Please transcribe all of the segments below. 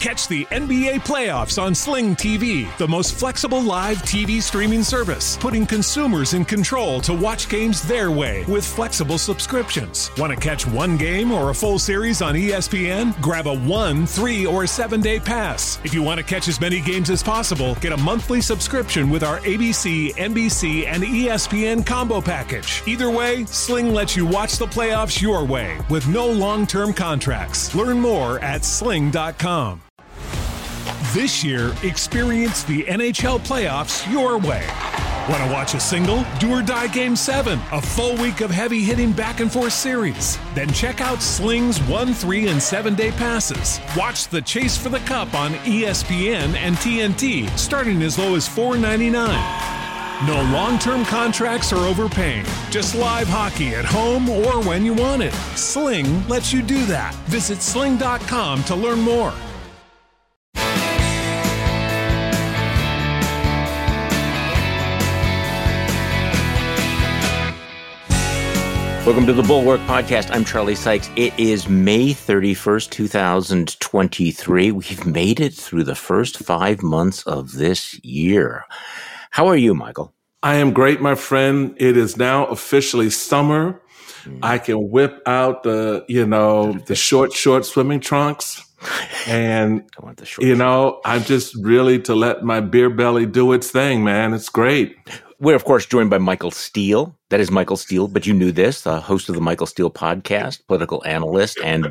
Catch the NBA playoffs on Sling TV, the most flexible live TV streaming service, putting consumers in control to watch games their way with flexible subscriptions. Want to catch one game or a full series on ESPN? Grab a 1, 3, or 7-day pass. If you want to catch as many games as possible, get a monthly subscription with our ABC, NBC, and ESPN combo package. Either way, Sling lets you watch the playoffs your way with no long-term contracts. Learn more at sling.com. This year, experience the NHL playoffs your way. Want to watch a single? Do or die Game 7, a full week of heavy-hitting back-and-forth series. Then check out Sling's 1, 3, and 7-day passes. Watch the Chase for the Cup on ESPN and TNT, starting as low as $4.99. No long-term contracts or overpaying. Just live hockey at home or when you want it. Sling lets you do that. Visit sling.com to learn more. Welcome to the Bulwark Podcast. I'm Charlie Sykes. It is May 31st, 2023. We've made it through the first 5 months of this year. How are you, Michael? I am great, my friend. It is now officially summer. I can whip out the short swimming trunks. And, I'm just really to let my beer belly do its thing, man. It's great. We're, of course, joined by Michael Steele. That is Michael Steele, but you knew this, the host of the Michael Steele podcast, political analyst, and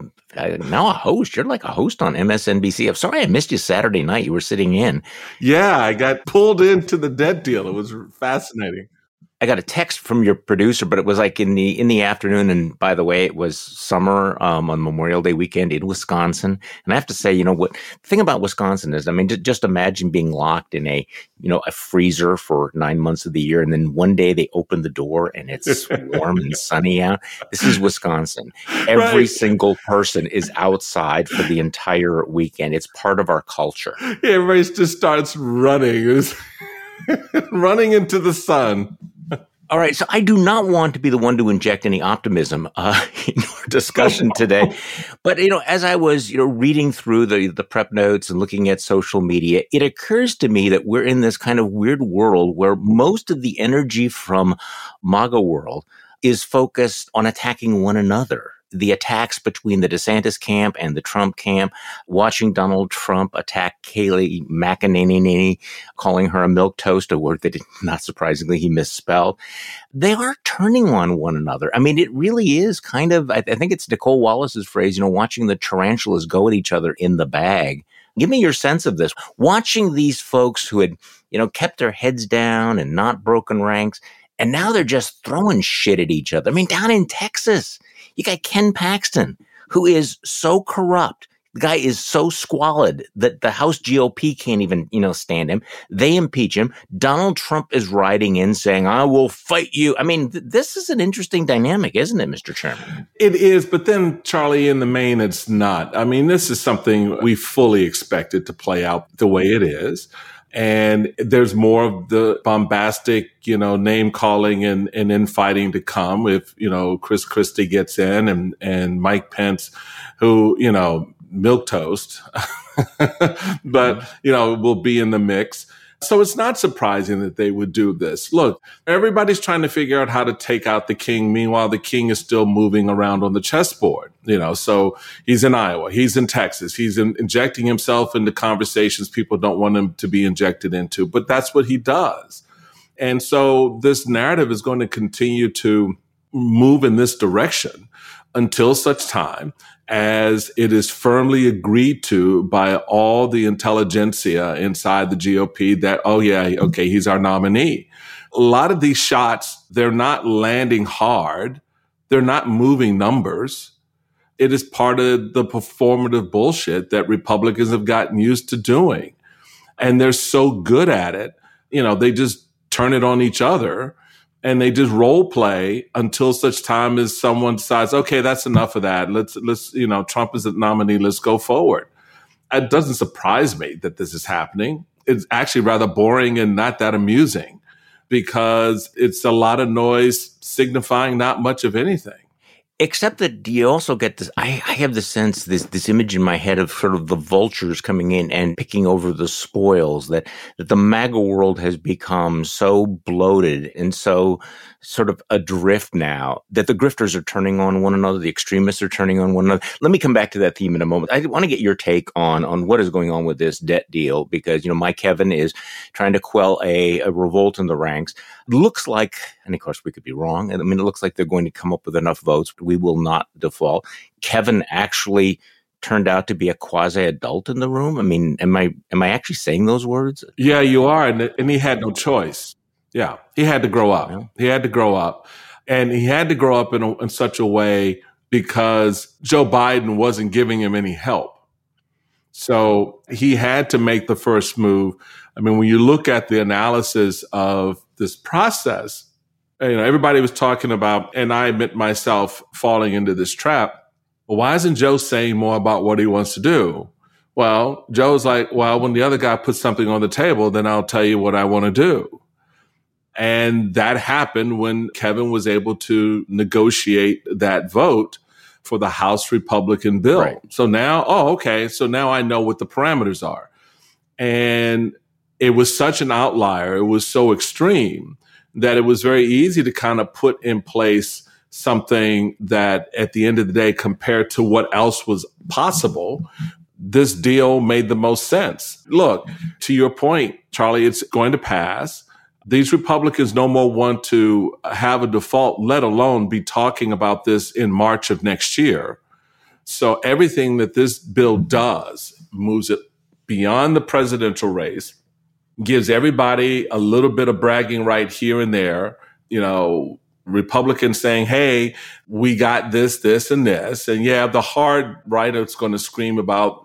now a host. You're like a host on MSNBC. I'm sorry I missed you Saturday night. You were sitting in. Yeah, I got pulled into the debt deal. It was fascinating. I got a text from your producer, but it was like in the afternoon. And by the way, it was summer on Memorial Day weekend in Wisconsin. And I have to say, what the thing about Wisconsin is, just imagine being locked in a freezer for 9 months of the year. And then one day they open the door and it's warm and sunny out. This is Wisconsin. Every single person is outside for the entire weekend. It's part of our culture. Yeah, everybody just starts running, running into the sun. All right, so I do not want to be the one to inject any optimism in our discussion today. But, as I was, reading through the prep notes and looking at social media, it occurs to me that we're in this kind of weird world where most of the energy from MAGA world is focused on attacking one another. The attacks between the DeSantis camp and the Trump camp, watching Donald Trump attack Kayleigh McEnany, calling her a milquetoast, a word that, not surprisingly, he misspelled. They are turning on one another. It really is kind of, I think it's Nicole Wallace's phrase, watching the tarantulas go at each other in the bag. Give me your sense of this. Watching these folks who had, kept their heads down and not broken ranks, and now they're just throwing shit at each other. Down in Texas, you got Ken Paxton, who is so corrupt. The guy is so squalid that the House GOP can't even, stand him. They impeach him. Donald Trump is riding in saying, I will fight you. This is an interesting dynamic, isn't it, Mr. Chairman? It is. But then, Charlie, in the main, it's not. This is something we fully expected to play out the way it is. And there's more of the bombastic, name calling and infighting to come if, Chris Christie gets in and Mike Pence, who, milquetoast, but, will be in the mix. So it's not surprising that they would do this. Look, everybody's trying to figure out how to take out the king. Meanwhile, the king is still moving around on the chessboard, so he's in Iowa, he's in Texas, he's injecting himself into conversations people don't want him to be injected into, but that's what he does. And so this narrative is going to continue to move in this direction until such time as it is firmly agreed to by all the intelligentsia inside the GOP that, he's our nominee. A lot of these shots, they're not landing hard. They're not moving numbers. It is part of the performative bullshit that Republicans have gotten used to doing. And they're so good at it. They just turn it on each other. And they just role play until such time as someone decides, okay, that's enough of that. Let's Trump is the nominee. Let's go forward. It doesn't surprise me that this is happening. It's actually rather boring and not that amusing because it's a lot of noise signifying not much of anything. Except that you also get this, I have the sense, this image in my head of sort of the vultures coming in and picking over the spoils, that the MAGA world has become so bloated and so sort of adrift now that the grifters are turning on one another, the extremists are turning on one another. Let me come back to that theme in a moment. I want to get your take on what is going on with this debt deal, because, Mike Kevin is trying to quell a revolt in the ranks. Looks like, and of course we could be wrong, I mean, it looks like they're going to come up with enough votes. We will not default. Kevin actually turned out to be a quasi-adult in the room. I mean, am I actually saying those words? Yeah, you are. And he had no choice. Yeah, he had to grow up. Yeah. He had to grow up. And he had to grow up in such a way because Joe Biden wasn't giving him any help. So he had to make the first move. I mean, when you look at the analysis of this process, everybody was talking about, and I admit myself falling into this trap. Well, why isn't Joe saying more about what he wants to do? Well, Joe's like, well, when the other guy puts something on the table, then I'll tell you what I want to do. And that happened when Kevin was able to negotiate that vote for the House Republican bill. Right. So now, so now I know what the parameters are. And it was such an outlier. It was so extreme that it was very easy to kind of put in place something that at the end of the day, compared to what else was possible, this deal made the most sense. Look, to your point, Charlie, it's going to pass. These Republicans no more want to have a default, let alone be talking about this in March of next year. So everything that this bill does moves it beyond the presidential race, gives everybody a little bit of bragging right here and there. Republicans saying, hey, we got this, this, and this. And yeah, the hard right is going to scream about,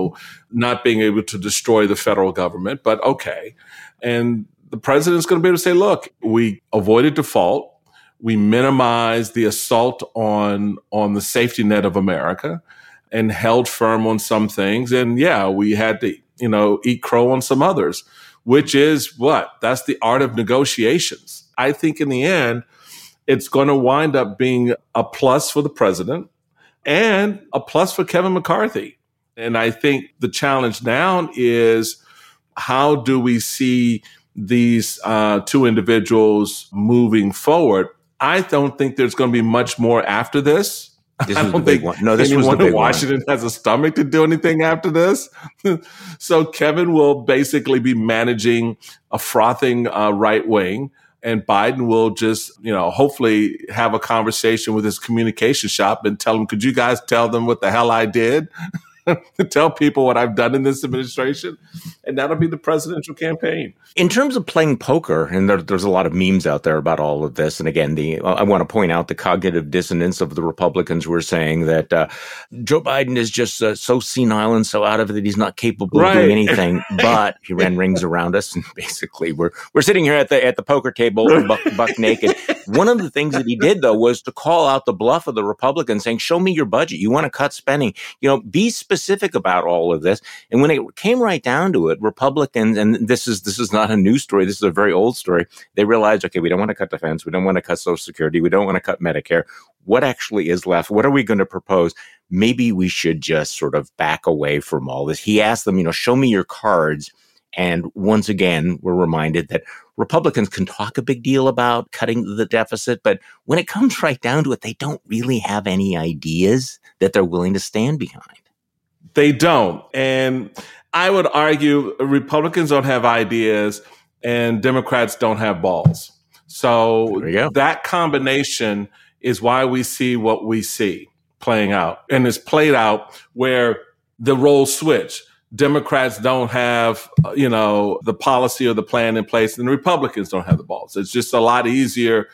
not being able to destroy the federal government, but okay. And the president's going to be able to say, look, we avoided default. We minimized the assault on the safety net of America and held firm on some things. And yeah, we had to, eat crow on some others, which is what? That's the art of negotiations. I think in the end, it's going to wind up being a plus for the president and a plus for Kevin McCarthy. And I think the challenge now is, how do we see these two individuals moving forward? I don't think there's going to be much more after this. This was the big one. No, this was the big one. Washington has a stomach to do anything after this. So Kevin will basically be managing a frothing right wing, and Biden will just, hopefully have a conversation with his communication shop and tell them, could you guys tell them what the hell I did? Tell people what I've done in this administration, and that'll be the presidential campaign. In terms of playing poker, and there's a lot of memes out there about all of this. And again, I want to point out the cognitive dissonance of the Republicans who are saying that Joe Biden is just so senile and so out of it that he's not capable of doing anything. But he ran rings around us, and basically we're sitting here at the poker table, buck naked. One of the things that he did, though, was to call out the bluff of the Republicans, saying, "Show me your budget. You want to cut spending. Be specific about all of this." And when it came right down to it, Republicans, and this is not a new story, this is a very old story, they realized, okay, we don't want to cut defense, we don't want to cut Social Security, we don't want to cut Medicare. What actually is left? What are we going to propose? Maybe we should just sort of back away from all this. He asked them, show me your cards. And once again, we're reminded that Republicans can talk a big deal about cutting the deficit, but when it comes right down to it, they don't really have any ideas that they're willing to stand behind. They don't. And I would argue Republicans don't have ideas and Democrats don't have balls. So that combination is why we see what we see playing out. And it's played out where the roles switch. Democrats don't have, the policy or the plan in place, and the Republicans don't have the balls. It's just a lot easier,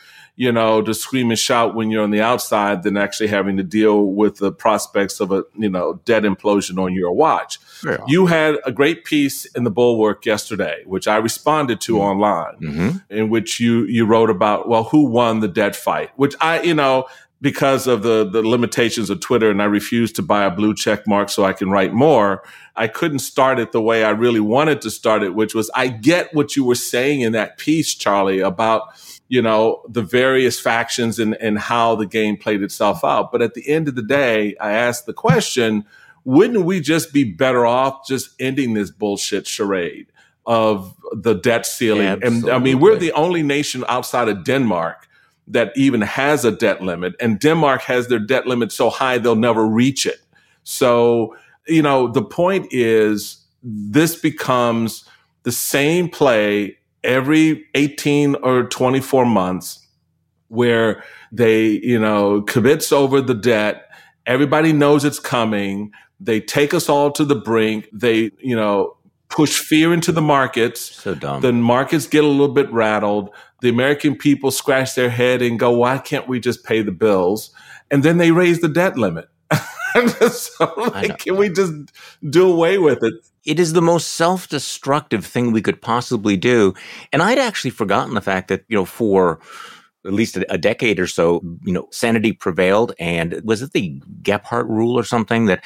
to scream and shout when you're on the outside than actually having to deal with the prospects of a, debt implosion on your watch. Yeah. You had a great piece in the Bulwark yesterday, which I responded to online, in which you wrote about, well, who won the debt fight, which because of the limitations of Twitter, and I refused to buy a blue check mark so I can write more, I couldn't start it the way I really wanted to start it, which was, I get what you were saying in that piece, Charlie, about, the various factions and how the game played itself out. But at the end of the day, I asked the question, wouldn't we just be better off just ending this bullshit charade of the debt ceiling? Absolutely. And I mean, we're the only nation outside of Denmark that even has a debt limit, and Denmark has their debt limit so high they'll never reach it. So, the point is this becomes the same play every 18 or 24 months where they, kibitz over the debt. Everybody knows it's coming. They take us all to the brink. They, push fear into the markets. So dumb. The markets get a little bit rattled. The American people scratch their head and go, why can't we just pay the bills? And then they raise the debt limit. So, can we just do away with it? It is the most self-destructive thing we could possibly do. And I'd actually forgotten the fact that, for at least a decade or so, sanity prevailed. And was it the Gephardt rule or something that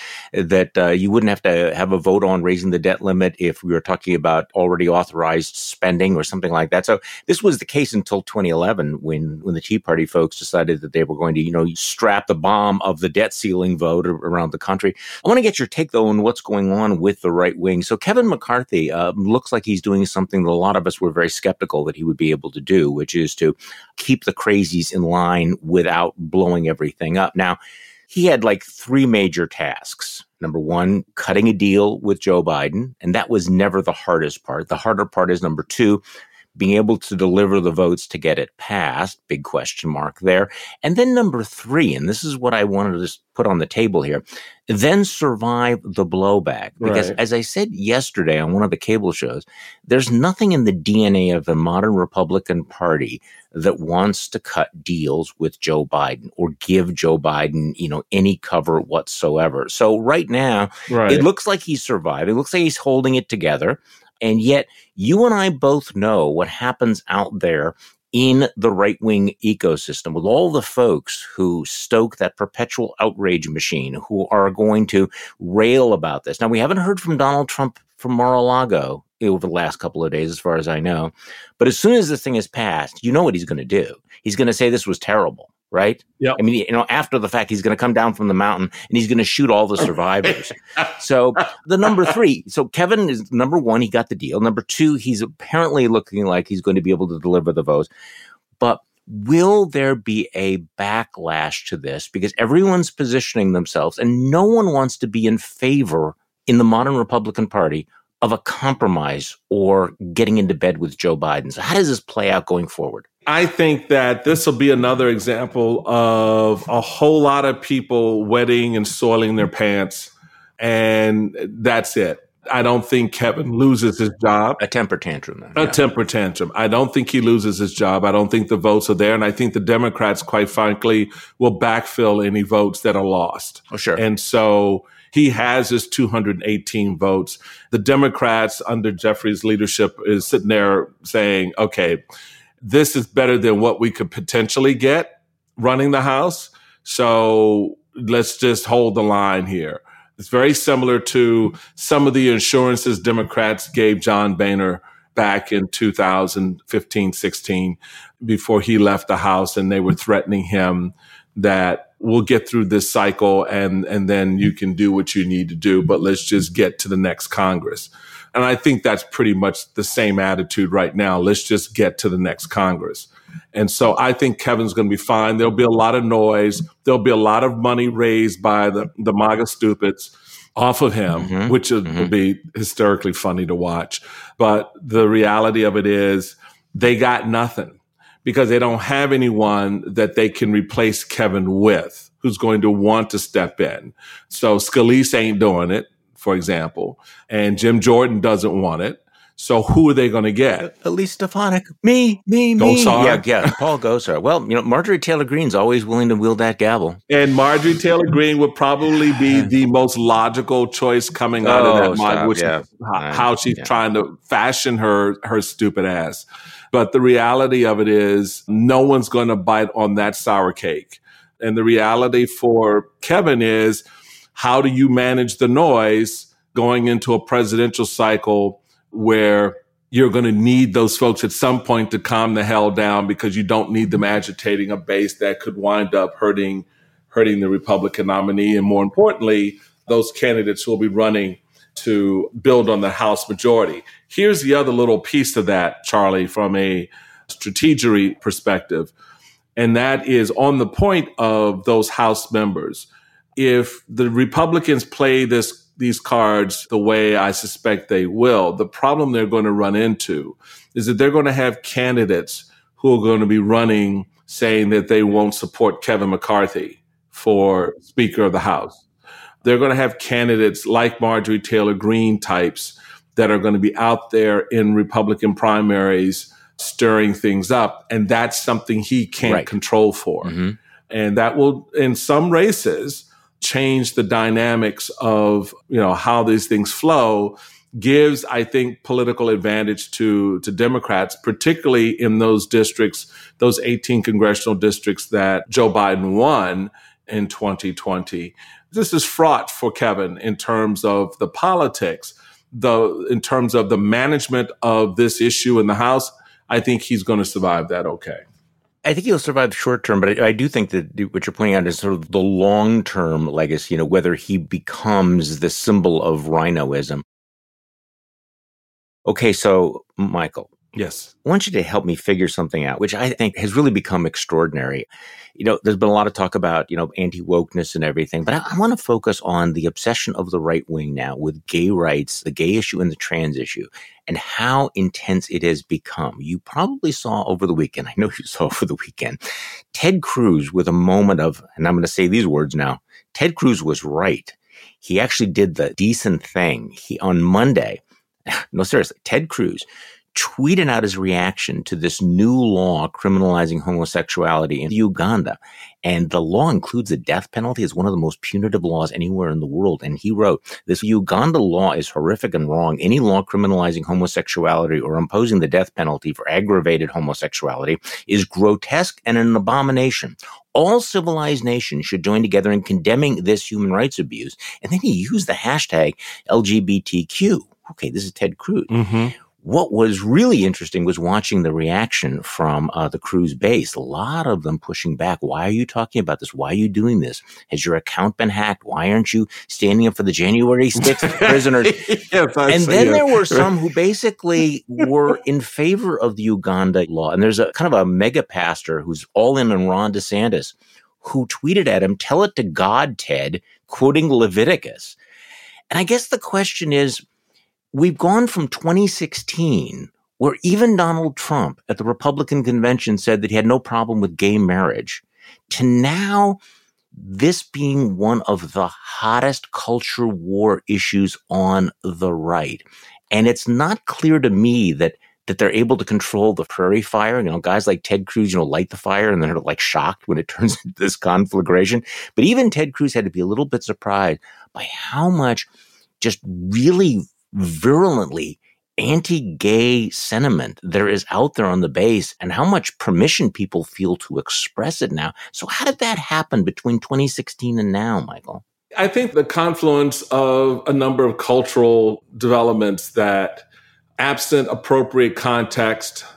you wouldn't have to have a vote on raising the debt limit if we were talking about already authorized spending or something like that? So this was the case until 2011 when the Tea Party folks decided that they were going to, strap the bomb of the debt ceiling vote around the country. I want to get your take, though, on what's going on with the right wing. So Kevin McCarthy looks like he's doing something that a lot of us were very skeptical that he would be able to do, which is to keep the crazies in line without blowing everything up. Now, he had like three major tasks. Number one, cutting a deal with Joe Biden. And that was never the hardest part. The harder part is number two, being able to deliver the votes to get it passed. Big question mark there. And then number three, and this is what I wanted to just put on the table here, then survive the blowback. Because as I said yesterday on one of the cable shows, there's nothing in the DNA of the modern Republican Party that wants to cut deals with Joe Biden or give Joe Biden, any cover whatsoever. So right now, it looks like he's survived. It looks like he's holding it together. And yet you and I both know what happens out there in the right-wing ecosystem with all the folks who stoke that perpetual outrage machine, who are going to rail about this. Now, we haven't heard from Donald Trump from Mar-a-Lago over the last couple of days, as far as I know. But as soon as this thing is passed, you know what he's going to do. He's going to say this was terrible, right? Yeah. I mean, after the fact, he's going to come down from the mountain and he's going to shoot all the survivors. So the number three, so Kevin is number one, he got the deal. Number two, he's apparently looking like he's going to be able to deliver the votes. But will there be a backlash to this? Because everyone's positioning themselves and no one wants to be in favor in the modern Republican Party of a compromise or getting into bed with Joe Biden. So how does this play out going forward? I think that this will be another example of a whole lot of people wetting and soiling their pants, and that's it. I don't think Kevin loses his job. A temper tantrum. Then, A temper tantrum. I don't think he loses his job. I don't think the votes are there. And I think the Democrats, quite frankly, will backfill any votes that are lost. Oh, sure. And so he has his 218 votes. The Democrats under Jeffries' leadership is sitting there saying, okay, this is better than what we could potentially get running the House. So let's just hold the line here. It's very similar to some of the assurances Democrats gave John Boehner back in 2015-16 before he left the House, and they were threatening him that we'll get through this cycle and then you can do what you need to do, but let's just get to the next Congress. And I think that's pretty much the same attitude right now. Let's just get to the next Congress. And so I think Kevin's going to be fine. There'll be a lot of noise. There'll be a lot of money raised by the MAGA stupids off of him, which will be hysterically funny to watch. But the reality of it is they got nothing because they don't have anyone that they can replace Kevin with who's going to want to step in. So Scalise ain't doing it, for example, and Jim Jordan doesn't want it. So who are they going to get? Elise Stefanik. Me. Gosar. Yeah, Paul Gosar. Well, Marjorie Taylor Greene's always willing to wield that gavel. And Marjorie Taylor Greene would probably be the most logical choice coming out of that model, which is how she's trying to fashion her stupid ass. But the reality of it is no one's going to bite on that sour cake. And the reality for Kevin is, how do you manage the noise going into a presidential cycle where you're going to need those folks at some point to calm the hell down because you don't need them agitating a base that could wind up hurting the Republican nominee. And more importantly, those candidates who will be running to build on the House majority. Here's the other little piece of that, Charlie, from a strategery perspective. And that is on the point of those House members. If the Republicans play these cards the way I suspect they will, the problem they're going to run into is that they're going to have candidates who are going to be running saying that they won't support Kevin McCarthy for Speaker of the House. They're going to have candidates like Marjorie Taylor Greene types that are going to be out there in Republican primaries stirring things up. And that's something he can't control for. Mm-hmm. And that will, in some races, change the dynamics of, how these things flow, gives, I think, political advantage to Democrats, particularly in those districts, those 18 congressional districts that Joe Biden won in 2020. This is fraught for Kevin in terms of the politics, in terms of the management of this issue in the House. I think he's going to survive that okay. I think he'll survive short term, but I do think that what you're pointing out is sort of the long-term legacy, whether he becomes the symbol of rhinoism. Okay, so Michael. Yes. I want you to help me figure something out, which I think has really become extraordinary. There's been a lot of talk about, anti-wokeness and everything, but I want to focus on the obsession of the right wing now with gay rights, the gay issue and the trans issue, and how intense it has become. You probably saw over the weekend, I know you saw over the weekend, Ted Cruz with a moment of, and I'm going to say these words now, Ted Cruz was right. He actually did the decent thing. On Monday, no, seriously, Ted Cruz tweeted out his reaction to this new law criminalizing homosexuality in Uganda. And the law includes the death penalty as one of the most punitive laws anywhere in the world. And he wrote, this Uganda law is horrific and wrong. Any law criminalizing homosexuality or imposing the death penalty for aggravated homosexuality is grotesque and an abomination. All civilized nations should join together in condemning this human rights abuse. And then he used the hashtag LGBTQ. Okay, this is Ted Cruz. Mm-hmm. What was really interesting was watching the reaction from the Cruz base. A lot of them pushing back. Why are you talking about this? Why are you doing this? Has your account been hacked? Why aren't you standing up for the January 6th prisoners? Yes, there were some who basically were in favor of the Uganda law. And there's a kind of a mega pastor who's all in on Ron DeSantis, who tweeted at him, "Tell it to God, Ted," quoting Leviticus. And I guess the question is, we've gone from 2016, where even Donald Trump at the Republican convention said that he had no problem with gay marriage, to now this being one of the hottest culture war issues on the right. And it's not clear to me that they're able to control the prairie fire. Guys like Ted Cruz, light the fire and then are like shocked when it turns into this conflagration. But even Ted Cruz had to be a little bit surprised by how much just really virulently anti-gay sentiment there is out there on the base and how much permission people feel to express it now. So how did that happen between 2016 and now, Michael? I think the confluence of a number of cultural developments that, absent appropriate context,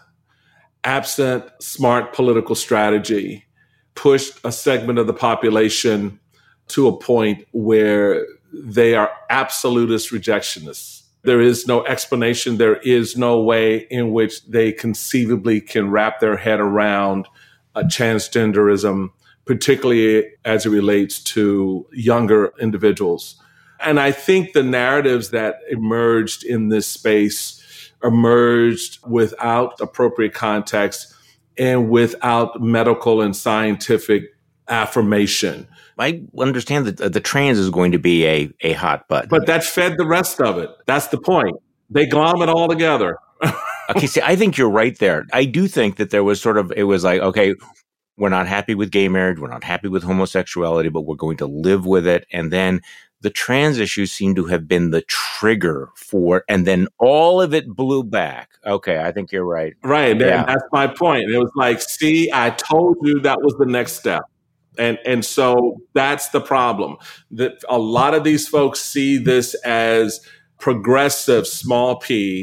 absent smart political strategy, pushed a segment of the population to a point where they are absolutist rejectionists. There is no explanation. There is no way in which they conceivably can wrap their head around transgenderism, particularly as it relates to younger individuals. And I think the narratives that emerged in this space emerged without appropriate context and without medical and scientific affirmation. I understand that the trans is going to be a hot button. But that fed the rest of it. That's the point. They glom it all together. Okay, see, I think you're right there. I do think that there was it was like, okay, we're not happy with gay marriage, we're not happy with homosexuality, but we're going to live with it. And then the trans issues seem to have been the trigger for, and then all of it blew back. Okay, I think you're right. Right, yeah. And that's my point. It was like, see, I told you that was the next step. And so that's the problem. That a lot of these folks see this as progressive, small p,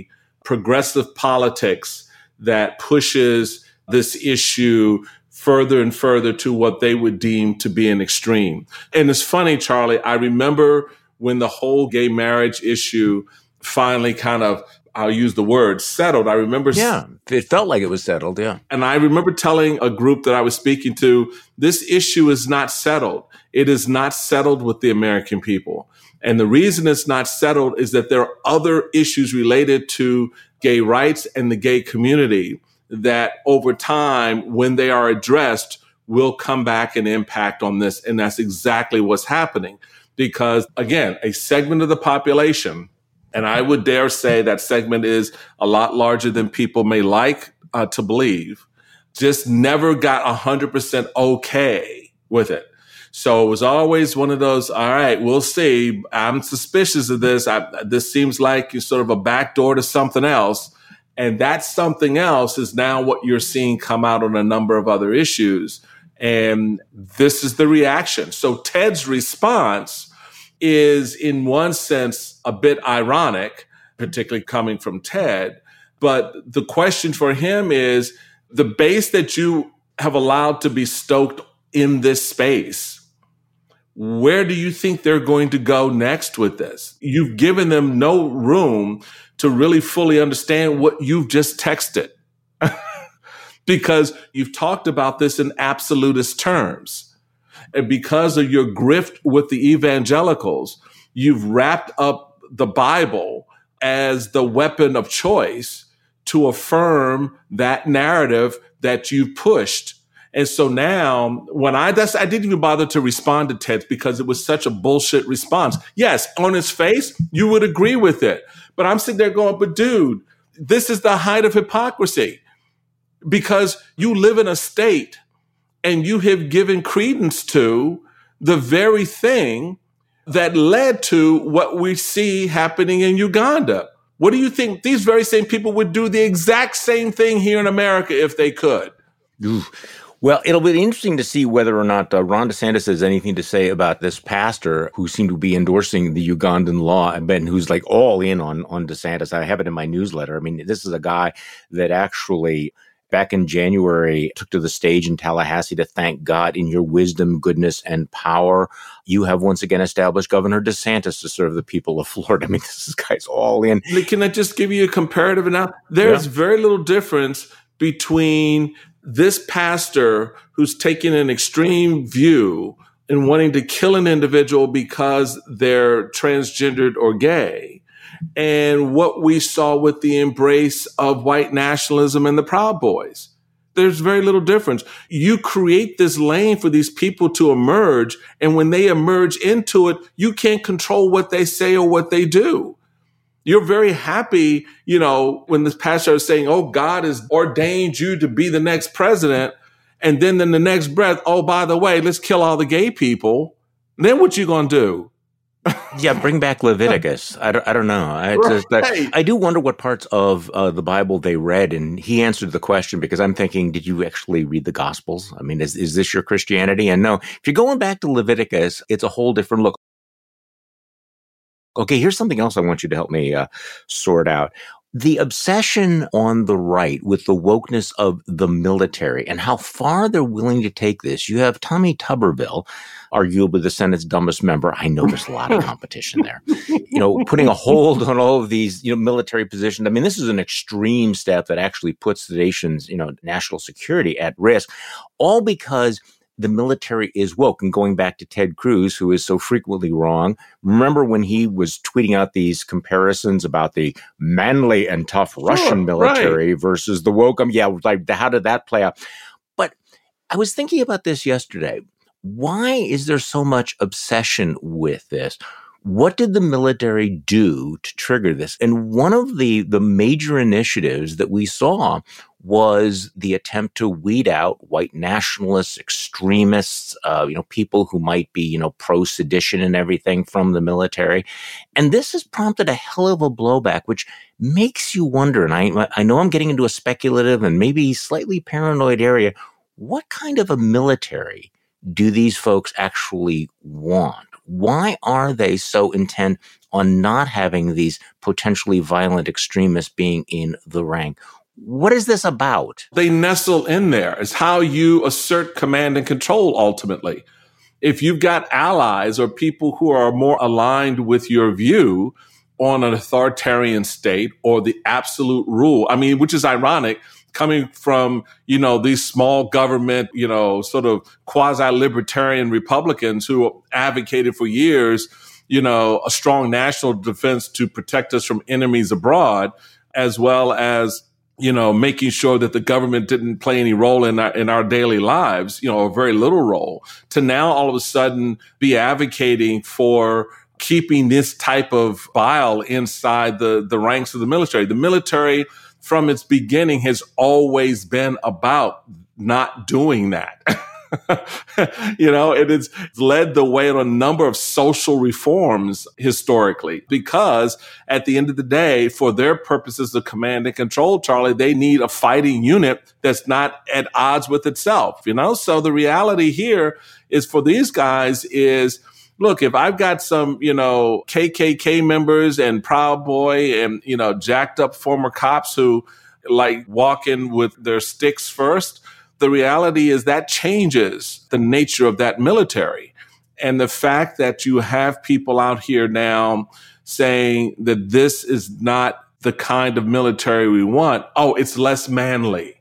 progressive politics that pushes this issue further and further to what they would deem to be an extreme. And it's funny, Charlie, I remember when the whole gay marriage issue finally kind of, I'll use the word, settled. I remember. Yeah, it felt like it was settled, yeah. And I remember telling a group that I was speaking to, this issue is not settled. It is not settled with the American people. And the reason it's not settled is that there are other issues related to gay rights and the gay community that over time, when they are addressed, will come back and impact on this. And that's exactly what's happening. Because again, a segment of the population, and I would dare say that segment is a lot larger than people may like to believe, just never got 100% okay with it. So it was always one of those, all right, we'll see. I'm suspicious of this. This seems like sort of a backdoor to something else. And that something else is now what you're seeing come out on a number of other issues. And this is the reaction. So Ted's response is in one sense a bit ironic, particularly coming from Ted. But the question for him is the base that you have allowed to be stoked in this space. Where do you think they're going to go next with this? You've given them no room to really fully understand what you've just texted because you've talked about this in absolutist terms. And because of your grift with the evangelicals, you've wrapped up the Bible as the weapon of choice to affirm that narrative that you've pushed. And so now I didn't even bother to respond to Ted because it was such a bullshit response. Yes, on its face, you would agree with it. But I'm sitting there going, but dude, this is the height of hypocrisy because you live in a state and you have given credence to the very thing that led to what we see happening in Uganda. What do you think? These very same people would do the exact same thing here in America if they could. Ooh. Well, it'll be interesting to see whether or not Ron DeSantis has anything to say about this pastor who seemed to be endorsing the Ugandan law and who's like all in on DeSantis. I have it in my newsletter. I mean, this is a guy that actually back in January took to the stage in Tallahassee to thank God in your wisdom, goodness, and power. You have once again established Governor DeSantis to serve the people of Florida. I mean, this guy's all in. Can I just give you a comparative analysis? There's very little difference between this pastor who's taking an extreme view and wanting to kill an individual because they're transgendered or gay, and what we saw with the embrace of white nationalism and the Proud Boys. There's very little difference. You create this lane for these people to emerge, and when they emerge into it, you can't control what they say or what they do. You're very happy, when this pastor is saying, oh, God has ordained you to be the next president. And then in the next breath, oh, by the way, let's kill all the gay people. Then what you going to do? Yeah, bring back Leviticus. I don't know. I do wonder what parts of the Bible they read. And he answered the question because I'm thinking, did you actually read the Gospels? I mean, is this your Christianity? And no, if you're going back to Leviticus, it's a whole different look. Okay, here's something else I want you to help me sort out. The obsession on the right with the wokeness of the military and how far they're willing to take this. You have Tommy Tuberville, arguably the Senate's dumbest member. I know there's a lot of competition there. Putting a hold on all of these, military positions. I mean, this is an extreme step that actually puts the nation's, national security at risk, all because the military is woke. And going back to Ted Cruz, who is so frequently wrong, remember when he was tweeting out these comparisons about the manly and tough Russian military versus the woke? How did that play out? But I was thinking about this yesterday. Why is there so much obsession with this? What did the military do to trigger this? And one of the major initiatives that we saw was the attempt to weed out white nationalists, extremists, people who might be, pro-sedition and everything from the military. And this has prompted a hell of a blowback, which makes you wonder, and I know I'm getting into a speculative and maybe slightly paranoid area, what kind of a military do these folks actually want? Why are they so intent on not having these potentially violent extremists being in the rank? What is this about? They nestle in there. It's how you assert command and control ultimately. If you've got allies or people who are more aligned with your view on an authoritarian state or the absolute rule, I mean, which is ironic coming from, these small government, sort of quasi-libertarian Republicans who advocated for years, a strong national defense to protect us from enemies abroad, as well as making sure that the government didn't play any role in our daily lives, a very little role, to now all of a sudden be advocating for keeping this type of bile inside the ranks of the military. The military, from its beginning, has always been about not doing that. It has led the way on a number of social reforms historically, because at the end of the day, for their purposes of command and control, Charlie, they need a fighting unit that's not at odds with itself, So the reality here is for these guys is, look, if I've got some, KKK members and Proud Boy and, jacked up former cops who like walk in with their sticks first, the reality is that changes the nature of that military. And the fact that you have people out here now saying that this is not the kind of military we want. Oh, it's less manly.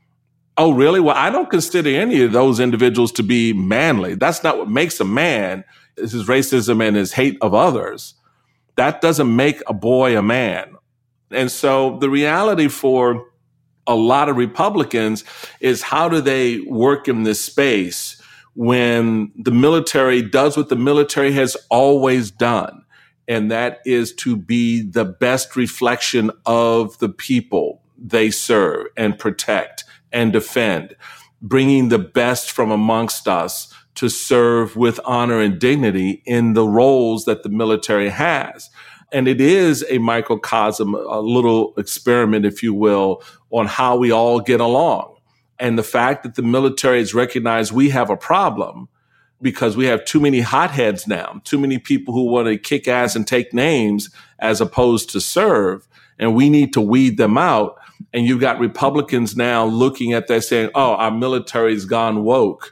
Oh, really? Well, I don't consider any of those individuals to be manly. That's not what makes a man, is his racism and his hate of others. That doesn't make a boy a man. And so the reality for a lot of Republicans is, how do they work in this space when the military does what the military has always done? And that is to be the best reflection of the people they serve and protect and defend, bringing the best from amongst us to serve with honor and dignity in the roles that the military has. And it is a microcosm, a little experiment, if you will, on how we all get along. And the fact that the military has recognized we have a problem because we have too many hotheads now, too many people who want to kick ass and take names as opposed to serve. And we need to weed them out. And you've got Republicans now looking at that saying, oh, our military's gone woke.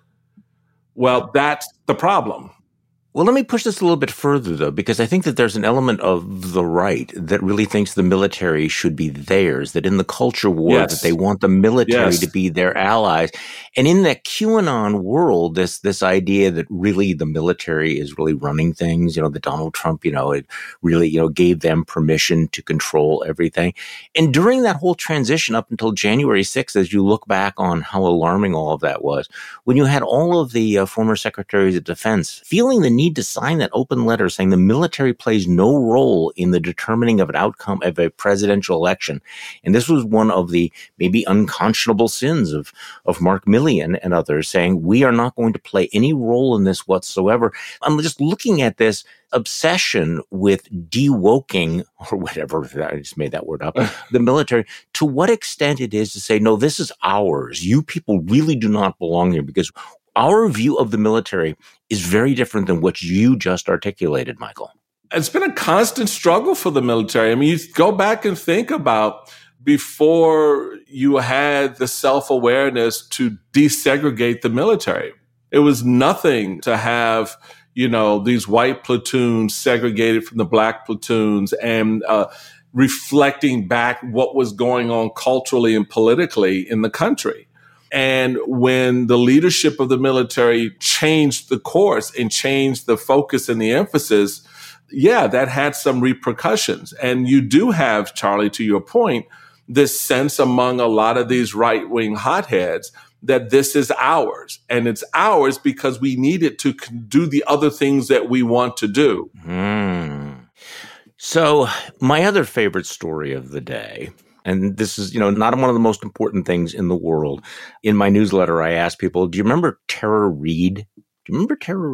Well, that's the problem. Well, let me push this a little bit further, though, because I think that there's an element of the right that really thinks the military should be theirs, that in the culture war, that they want the military to be their allies. And in that QAnon world, this idea that really the military is really running things, that Donald Trump, it really, gave them permission to control everything. And during that whole transition up until January 6th, as you look back on how alarming all of that was, when you had all of the former secretaries of defense feeling the need to sign that open letter saying the military plays no role in the determining of an outcome of a presidential election. And this was one of the maybe unconscionable sins of Mark Millian and others, saying we are not going to play any role in this whatsoever. I'm just looking at this obsession with de-woking, or whatever, I just made that word up, the military, to what extent it is to say, no, this is ours. You people really do not belong here, because our view of the military is very different than what you just articulated, Michael. It's been a constant struggle for the military. I mean, you go back and think about before you had the self-awareness to desegregate the military. It was nothing to have, these white platoons segregated from the black platoons and reflecting back what was going on culturally and politically in the country. And when the leadership of the military changed the course and changed the focus and the emphasis, that had some repercussions. And you do have, Charlie, to your point, this sense among a lot of these right-wing hotheads that this is ours. And it's ours because we need it to do the other things that we want to do. So my other favorite story of the day, and this is, not one of the most important things in the world. In my newsletter, I ask people, do you remember Tara Reade? Do you remember Tara Reade?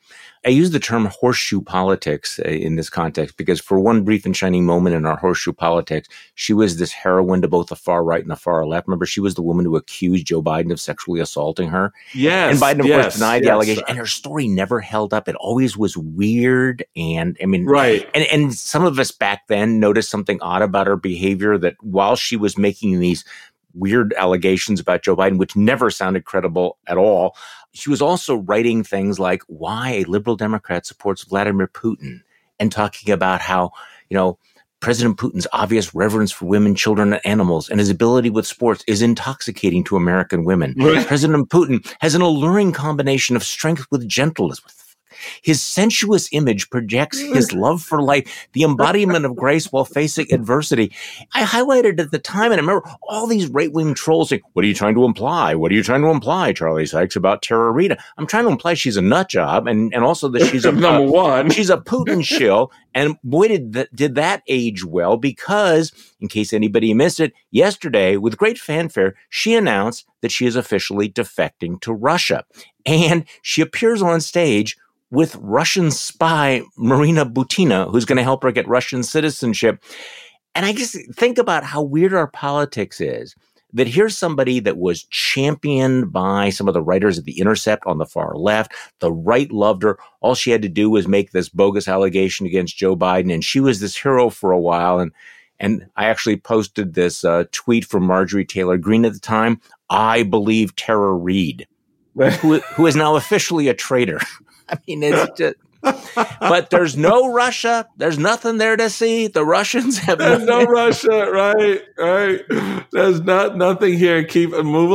I use the term horseshoe politics in this context because for one brief and shining moment in our horseshoe politics, she was this heroine to both the far right and the far left. Remember, she was the woman who accused Joe Biden of sexually assaulting her. Yes. And Biden, of course, denied the allegation. And her story never held up. It always was weird. And I mean, right. And some of us back then noticed something odd about her behavior, that while she was making these weird allegations about Joe Biden, which never sounded credible at all, she was also writing things like why a liberal Democrat supports Vladimir Putin, and talking about how, President Putin's obvious reverence for women, children, and animals, and his ability with sports is intoxicating to American women. Right. President Putin has an alluring combination of strength with gentleness. His sensuous image projects his love for life, the embodiment of grace while facing adversity. I highlighted at the time, and I remember all these right-wing trolls saying, what are you trying to imply? What are you trying to imply, Charlie Sykes, about Tara Reid? I'm trying to imply she's a nut job, and also that she's number one. She's a Putin shill. And boy, did that age well, because, in case anybody missed it, yesterday, with great fanfare, she announced that she is officially defecting to Russia. And she appears on stage with Russian spy Marina Butina, who's going to help her get Russian citizenship. And I just think about how weird our politics is, that here's somebody that was championed by some of the writers at The Intercept on the far left. The right loved her. All she had to do was make this bogus allegation against Joe Biden, and she was this hero for a while. And I actually posted this tweet from Marjorie Taylor Greene at the time. I believe Tara Reid, who is now officially a traitor. I mean, it's just, but there's no Russia. There's nothing there to see. The Russians have no Russia, right. There's nothing here. Move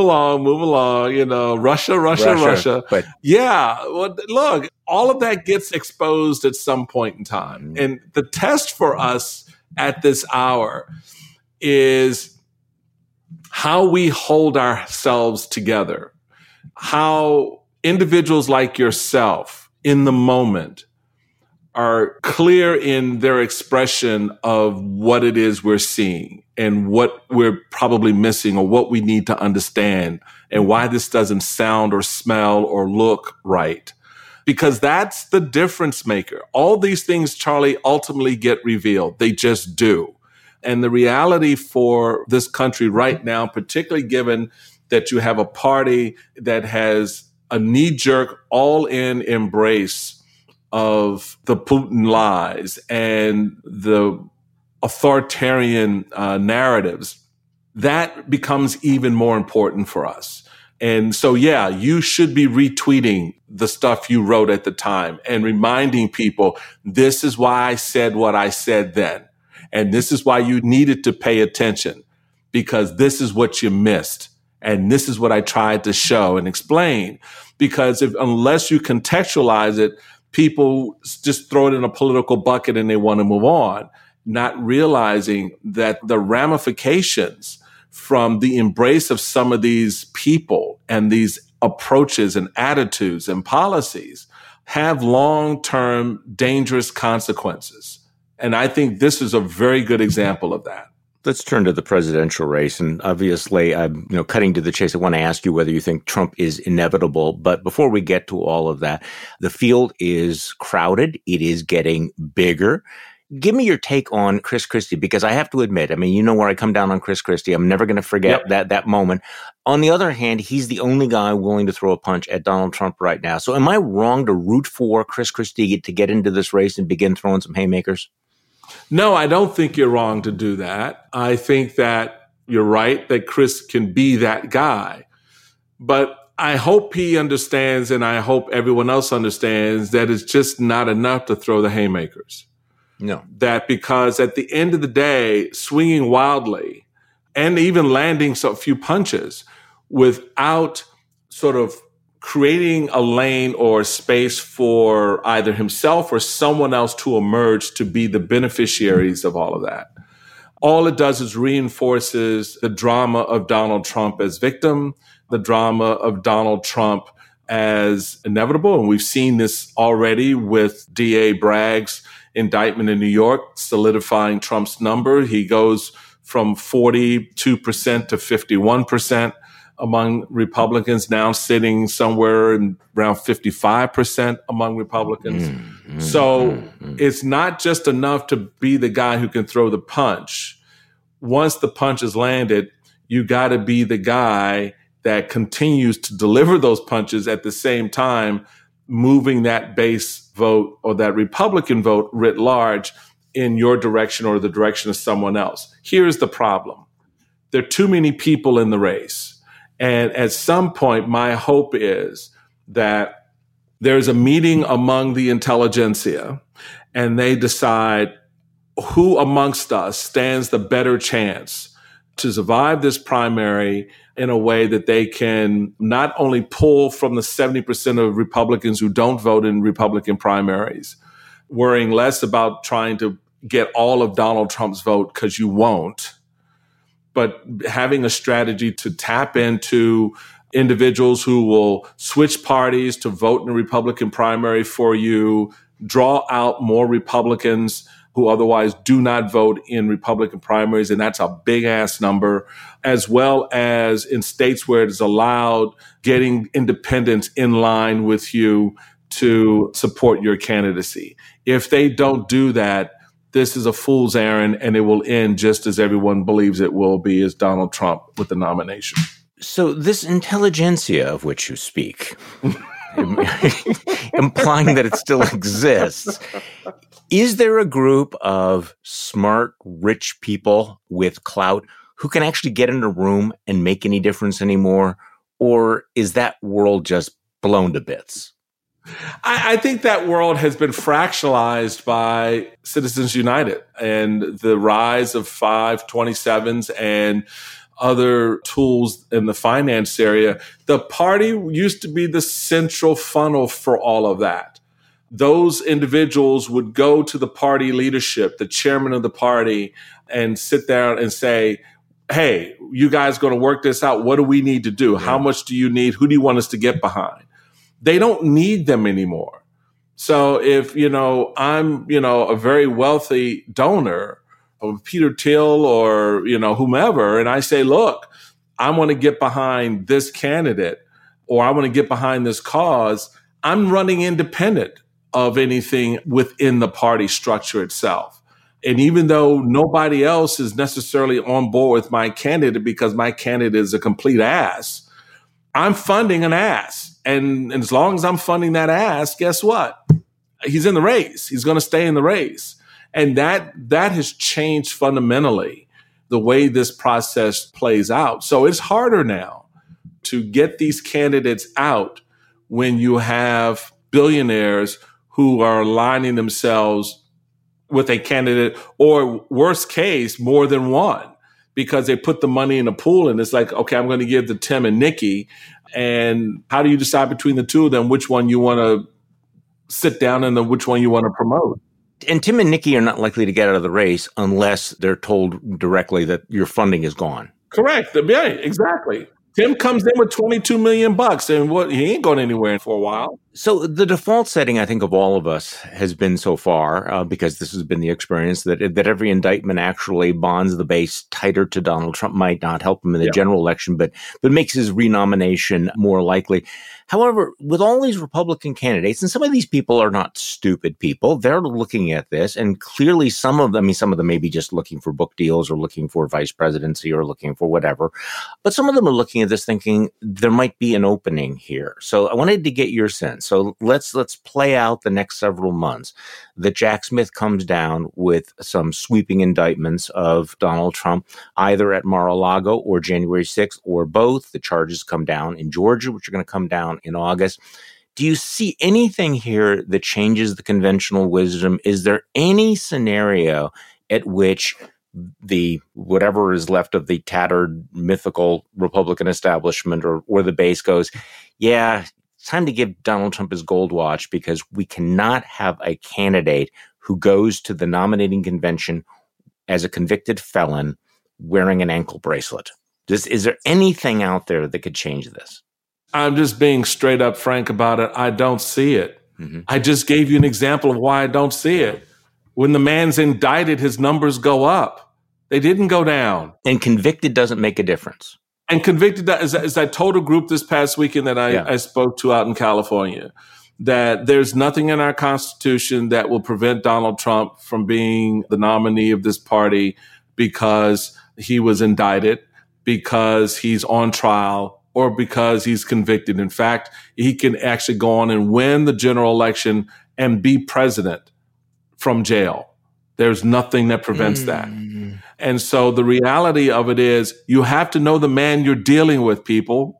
along. Russia. But yeah, well, look, all of that gets exposed at some point in time. And the test for us at this hour is how we hold ourselves together, how individuals like yourself in the moment are clear in their expression of what it is we're seeing and what we're probably missing or what we need to understand and why this doesn't sound or smell or look right. Because that's the difference maker. All these things, Charlie, ultimately get revealed. They just do. And the reality for this country right now, particularly given that you have a party that has a knee-jerk, all-in embrace of the Putin lies and the authoritarian narratives, that becomes even more important for us. And so, yeah, you should be retweeting the stuff you wrote at the time and reminding people, this is why I said what I said then. And this is why you needed to pay attention, because this is what you missed. And this is what I tried to show and explain, because unless you contextualize it, people just throw it in a political bucket and they want to move on, not realizing that the ramifications from the embrace of some of these people and these approaches and attitudes and policies have long-term dangerous consequences. And I think this is a very good example of that. Let's turn to the presidential race. And obviously, cutting to the chase, I want to ask you whether you think Trump is inevitable. But before we get to all of that, the field is crowded. It is getting bigger. Give me your take on Chris Christie, because I have to admit, I mean, you know where I come down on Chris Christie. I'm never going to forget that moment. On the other hand, he's the only guy willing to throw a punch at Donald Trump right now. So am I wrong to root for Chris Christie to get into this race and begin throwing some haymakers? No, I don't think you're wrong to do that. I think that you're right that Chris can be that guy. But I hope he understands, and I hope everyone else understands, that it's just not enough to throw the haymakers. No. That because at the end of the day, swinging wildly and even landing a few punches without sort of creating a lane or space for either himself or someone else to emerge to be the beneficiaries of all of that, all it does is reinforces the drama of Donald Trump as victim, the drama of Donald Trump as inevitable. And we've seen this already with D.A. Bragg's indictment in New York, solidifying Trump's number. He goes from 42% to 51%. among Republicans, now sitting somewhere around 55% among Republicans. It's not just enough to be the guy who can throw the punch. Once the punch is landed, you got to be the guy that continues to deliver those punches at the same time, moving that base vote or that Republican vote writ large in your direction or the direction of someone else. Here's the problem. There are too many people in the race. And at some point, my hope is that there's a meeting among the intelligentsia and they decide who amongst us stands the better chance to survive this primary in a way that they can not only pull from the 70% of Republicans who don't vote in Republican primaries, worrying less about trying to get all of Donald Trump's vote because you won't, but having a strategy to tap into individuals who will switch parties to vote in a Republican primary for you, draw out more Republicans who otherwise do not vote in Republican primaries, and that's a big-ass number, as well as in states where it is allowed, getting independents in line with you to support your candidacy. If they don't do that, this is a fool's errand, and it will end just as everyone believes it will be, as Donald Trump with the nomination. So this intelligentsia of which you speak, implying that it still exists, is there a group of smart, rich people with clout who can actually get in a room and make any difference anymore? Or is that world just blown to bits? I think that world has been fractionalized by Citizens United and the rise of 527s and other tools in the finance area. The party used to be the central funnel for all of that. Those individuals would go to the party leadership, the chairman of the party, and sit down and say, hey, you guys going to work this out? What do we need to do? How much do you need? Who do you want us to get behind? They don't need them anymore. So if, I'm, a very wealthy donor of Peter Thiel or, whomever, and I say, look, I want to get behind this candidate or I want to get behind this cause, I'm running independent of anything within the party structure itself. And even though nobody else is necessarily on board with my candidate because my candidate is a complete ass, I'm funding an ass. And as long as I'm funding that ass, guess what? He's in the race. He's going to stay in the race. And that has changed fundamentally the way this process plays out. So it's harder now to get these candidates out when you have billionaires who are aligning themselves with a candidate, or worst case, more than one, because they put the money in a pool and it's like, okay, I'm going to give to Tim and Nikki. And how do you decide between the two of them, which one you want to sit down and then which one you want to promote? And Tim and Nikki are not likely to get out of the race unless they're told directly that your funding is gone. Correct. Yeah, exactly. Tim comes in with $22 million and he ain't going anywhere for a while. So the default setting, I think, of all of us has been so far, because this has been the experience, that every indictment actually bonds the base tighter to Donald Trump. Might not help him in the general election, but makes his renomination more likely. However, with all these Republican candidates, and some of these people are not stupid people, they're looking at this, and clearly some of them may be just looking for book deals or looking for vice presidency or looking for whatever. But some of them are looking at this thinking there might be an opening here. So I wanted to get your sense. So let's play out the next several months that Jack Smith comes down with some sweeping indictments of Donald Trump, either at Mar-a-Lago or January 6th or both. The charges come down in Georgia, which are going to come down in August. Do you see anything here that changes the conventional wisdom? Is there any scenario at which the whatever is left of the tattered mythical Republican establishment or the base goes, yeah, it's time to give Donald Trump his gold watch because we cannot have a candidate who goes to the nominating convention as a convicted felon wearing an ankle bracelet? Is there anything out there that could change this? I'm just being straight up frank about it. I don't see it. Mm-hmm. I just gave you an example of why I don't see it. When the man's indicted, his numbers go up. They didn't go down. And convicted doesn't make a difference. And convicted, as I told a group this past weekend that I spoke to out in California, that there's nothing in our Constitution that will prevent Donald Trump from being the nominee of this party because he was indicted, because he's on trial, or because he's convicted. In fact, he can actually go on and win the general election and be president from jail. There's nothing that prevents that. And so the reality of it is you have to know the man you're dealing with, people.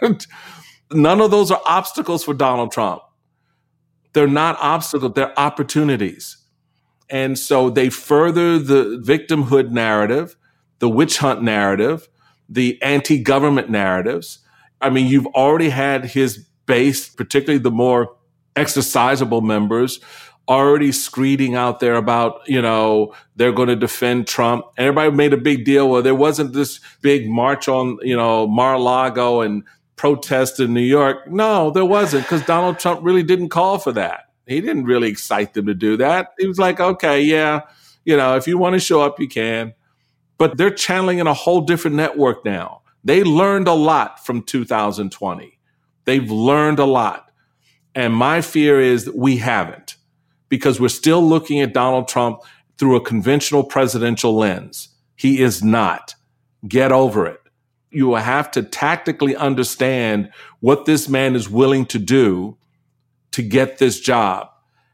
None of those are obstacles for Donald Trump. They're not obstacles, they're opportunities. And so they further the victimhood narrative, the witch hunt narrative, the anti-government narratives. I mean, you've already had his base, particularly the more exercisable members, already screeding out there about, they're going to defend Trump. And everybody made a big deal. Well, there wasn't this big march on, Mar-a-Lago and protest in New York. No, there wasn't, because Donald Trump really didn't call for that. He didn't really excite them to do that. He was like, okay, yeah, if you want to show up, you can. But they're channeling in a whole different network now. They learned a lot from 2020. They've learned a lot. And my fear is that we haven't, because we're still looking at Donald Trump through a conventional presidential lens. He is not. Get over it. You will have to tactically understand what this man is willing to do to get this job.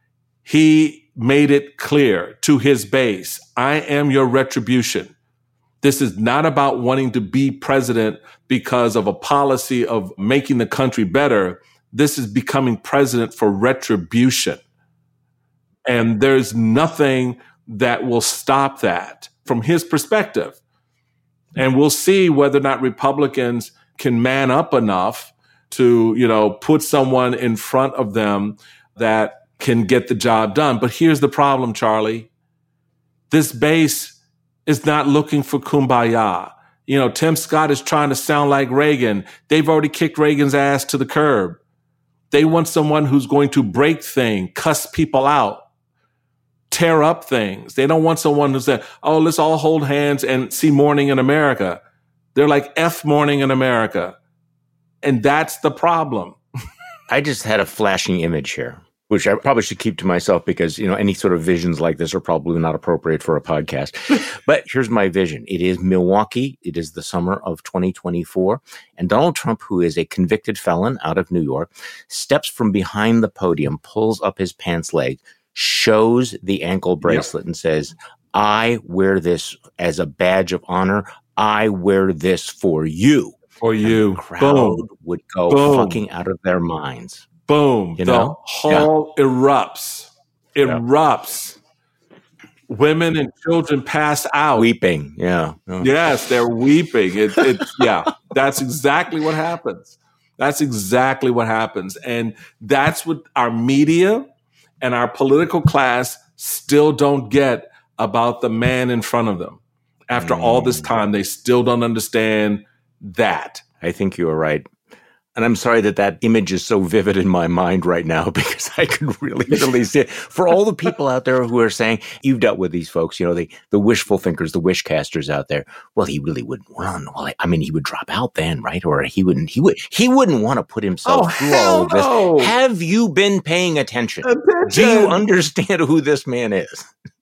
He made it clear to his base, I am your retribution. This is not about wanting to be president because of a policy of making the country better. This is becoming president for retribution. And there's nothing that will stop that from his perspective. And we'll see whether or not Republicans can man up enough to, put someone in front of them that can get the job done. But here's the problem, Charlie. This base is not looking for kumbaya. Tim Scott is trying to sound like Reagan. They've already kicked Reagan's ass to the curb. They want someone who's going to break things, cuss people out, tear up things. They don't want someone who said, oh, let's all hold hands and see Morning in America. They're like F Morning in America. And that's the problem. I just had a flashing image here, which I probably should keep to myself because, any sort of visions like this are probably not appropriate for a podcast. But here's my vision. It is Milwaukee. It is the summer of 2024. And Donald Trump, who is a convicted felon out of New York, steps from behind the podium, pulls up his pants leg, shows the ankle bracelet and says, I wear this as a badge of honor. I wear this for you. For you. And the crowd would go fucking out of their minds. Boom. The hall erupts. Erupts. Women and children pass out. Weeping. Yeah. Oh. Yes, they're weeping. That's exactly what happens. That's exactly what happens. And that's what our media and our political class still don't get about the man in front of them. After all this time, they still don't understand that. I think you are right. And I'm sorry that image is so vivid in my mind right now because I can really see it. For all the people out there who are saying, you've dealt with these folks, the wishful thinkers, the wish casters out there. Well, he really wouldn't run. Well, he would drop out then, right? Or he wouldn't want to put himself through all of this. No. Have you been paying attention? Do you understand who this man is?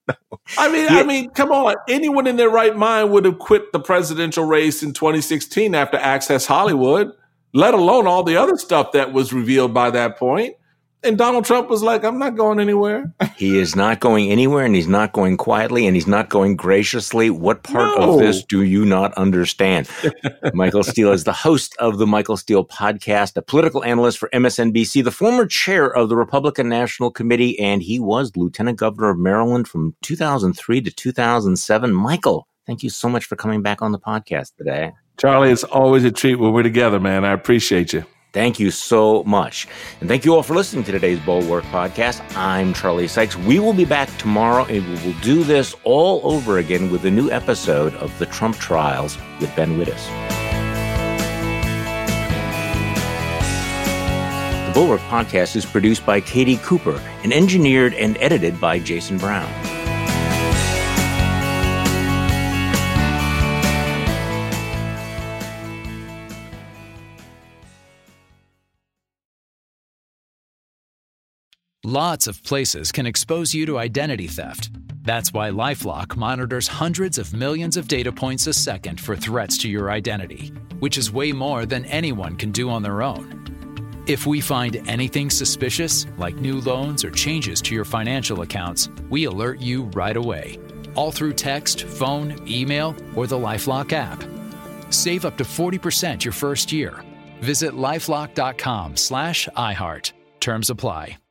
I mean, come on. Anyone in their right mind would have quit the presidential race in 2016 after Access Hollywood, let alone all the other stuff that was revealed by that point. And Donald Trump was like, I'm not going anywhere. He is not going anywhere, and he's not going quietly, and he's not going graciously. What part of this do you not understand? Michael Steele is the host of the Michael Steele podcast, a political analyst for MSNBC, the former chair of the Republican National Committee, and he was Lieutenant Governor of Maryland from 2003 to 2007. Michael, thank you so much for coming back on the podcast today. Charlie, it's always a treat when we're together, man. I appreciate you. Thank you so much. And thank you all for listening to today's Bulwark podcast. I'm Charlie Sykes. We will be back tomorrow, and we will do this all over again with a new episode of The Trump Trials with Ben Wittes. The Bulwark podcast is produced by Katie Cooper and engineered and edited by Jason Brown. Lots of places can expose you to identity theft. That's why LifeLock monitors hundreds of millions of data points a second for threats to your identity, which is way more than anyone can do on their own. If we find anything suspicious, like new loans or changes to your financial accounts, we alert you right away, all through text, phone, email, or the LifeLock app. Save up to 40% your first year. Visit LifeLock.com/iHeart. Terms apply.